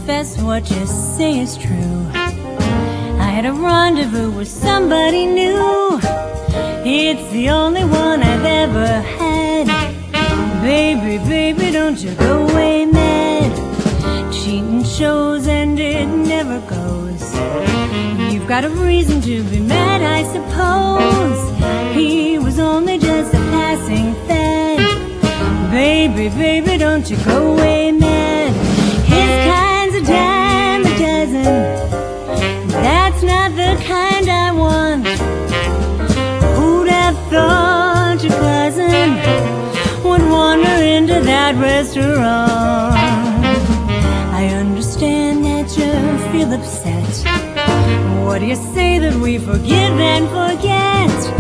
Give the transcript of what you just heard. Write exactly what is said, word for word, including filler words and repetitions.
confess what you say is true. I had a rendezvous with somebody new. It's the only one I've ever had. Baby, baby, don't you go away mad. Cheating shows and it never goes. You've got a reason to be mad, I suppose. He was only just a passing fad. Baby, baby, don't you go away mad. His kind's a dime a dozen. That's not the kind I want. Who'd have thought your cousin would wander into that restaurant? I understand that you feel upset. What do you say that we forgive and forget?